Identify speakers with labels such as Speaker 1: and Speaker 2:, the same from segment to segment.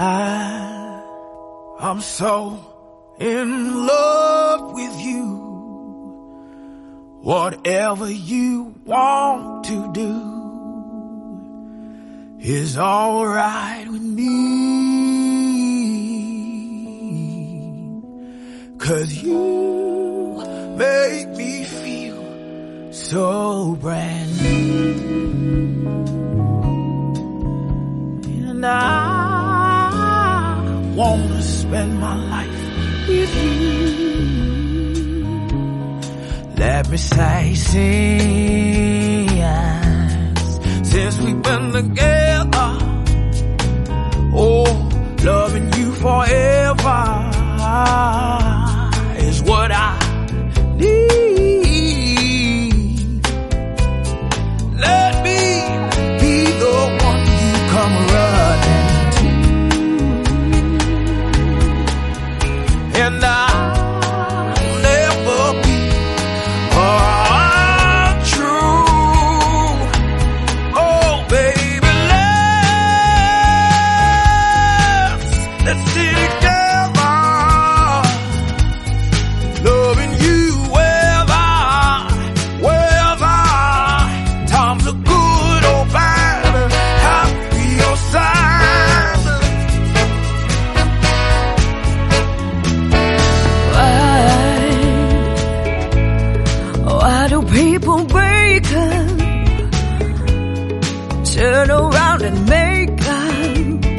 Speaker 1: I'm so in love with you. Whatever you want to do is all right with me. 'Cause you make me feel so brand new. And I wanna spend my life with you. Let me say since we've been together, oh, loving you forever is what I need. Let me be the one you come running to, and I'll never be untrue. Oh, baby, let's stay together, loving you whether times are good or bad, happy or sad.
Speaker 2: Why do people break up, turn around and make up?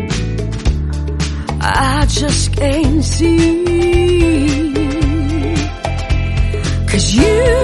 Speaker 2: I just can't see. 'Cause you